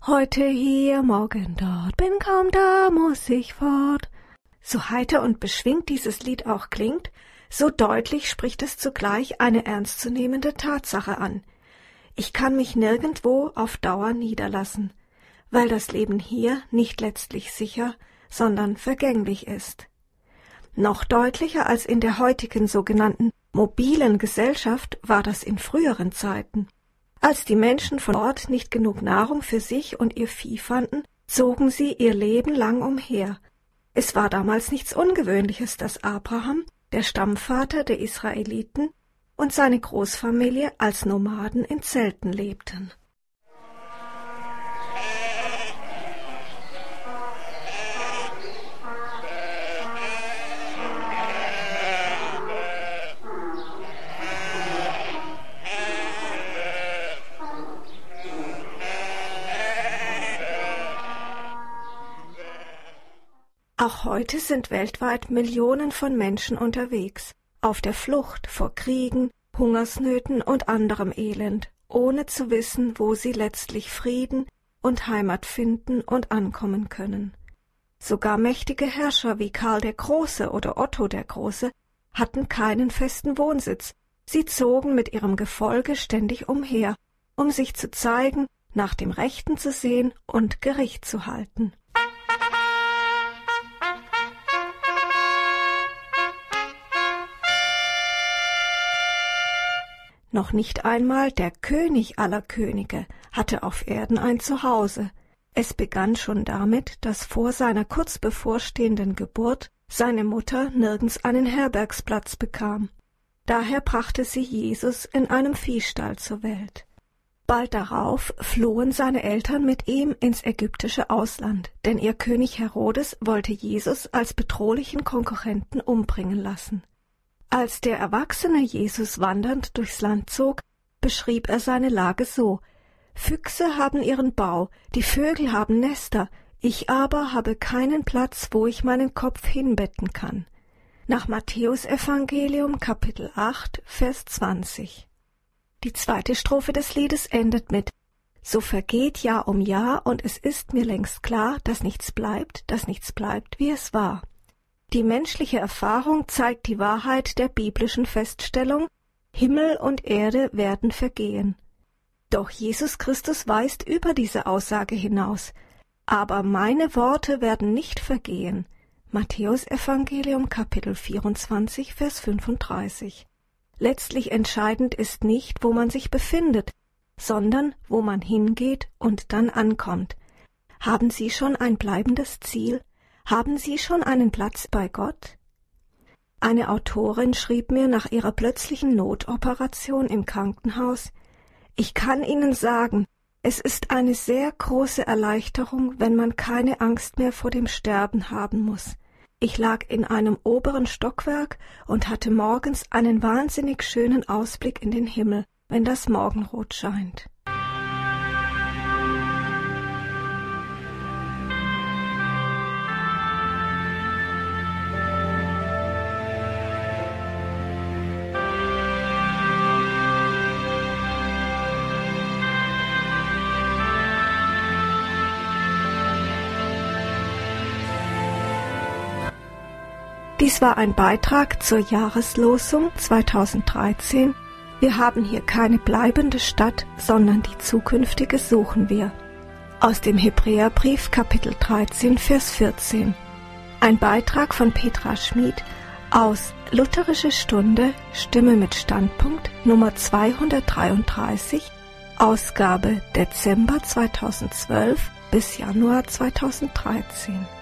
Heute hier, morgen dort, bin kaum da, muss ich fort. So heiter und beschwingt dieses Lied auch klingt, so deutlich spricht es zugleich eine ernstzunehmende Tatsache an. Ich kann mich nirgendwo auf Dauer niederlassen, weil das Leben hier nicht letztlich sicher, sondern vergänglich ist. Noch deutlicher als in der heutigen sogenannten mobilen Gesellschaft war das in früheren Zeiten. Als die Menschen von Ort nicht genug Nahrung für sich und ihr Vieh fanden, zogen sie ihr Leben lang umher. Es war damals nichts Ungewöhnliches, dass Abraham, der Stammvater der Israeliten, und seine Großfamilie als Nomaden in Zelten lebten. Auch heute sind weltweit Millionen von Menschen unterwegs, auf der Flucht vor Kriegen, Hungersnöten und anderem Elend, ohne zu wissen, wo sie letztlich Frieden und Heimat finden und ankommen können. Sogar mächtige Herrscher wie Karl der Große oder Otto der Große hatten keinen festen Wohnsitz. Sie zogen mit ihrem Gefolge ständig umher, um sich zu zeigen, nach dem Rechten zu sehen und Gericht zu halten. Noch nicht einmal der König aller Könige hatte auf Erden ein Zuhause. Es begann schon damit, dass vor seiner kurz bevorstehenden Geburt seine Mutter nirgends einen Herbergsplatz bekam. Daher brachte sie Jesus in einem Viehstall zur Welt. Bald darauf flohen seine Eltern mit ihm ins ägyptische Ausland, denn ihr König Herodes wollte Jesus als bedrohlichen Konkurrenten umbringen lassen. Als der erwachsene Jesus wandernd durchs Land zog, beschrieb er seine Lage so: Füchse haben ihren Bau, die Vögel haben Nester, ich aber habe keinen Platz, wo ich meinen Kopf hinbetten kann. Nach Matthäusevangelium Kapitel 8, Vers 20. Die zweite Strophe des Liedes endet mit: So vergeht Jahr um Jahr, und es ist mir längst klar, dass nichts bleibt, wie es war. Die menschliche Erfahrung zeigt die Wahrheit der biblischen Feststellung: Himmel und Erde werden vergehen. Doch Jesus Christus weist über diese Aussage hinaus: Aber meine Worte werden nicht vergehen. Matthäusevangelium Kapitel 24, Vers 35. Letztlich entscheidend ist nicht, wo man sich befindet, sondern wo man hingeht und dann ankommt. Haben Sie schon ein bleibendes Ziel? Haben Sie schon einen Platz bei Gott? Eine Autorin schrieb mir nach ihrer plötzlichen Notoperation im Krankenhaus: Ich kann Ihnen sagen, es ist eine sehr große Erleichterung, wenn man keine Angst mehr vor dem Sterben haben muss. Ich lag in einem oberen Stockwerk und hatte morgens einen wahnsinnig schönen Ausblick in den Himmel, wenn das Morgenrot scheint. Dies war ein Beitrag zur Jahreslosung 2013. Wir haben hier keine bleibende Stadt, sondern die zukünftige suchen wir. Aus dem Hebräerbrief Kapitel 13, Vers 14. Ein Beitrag von Petra Schmid aus Lutherische Stunde, Stimme mit Standpunkt, Nummer 233, Ausgabe Dezember 2012 bis Januar 2013.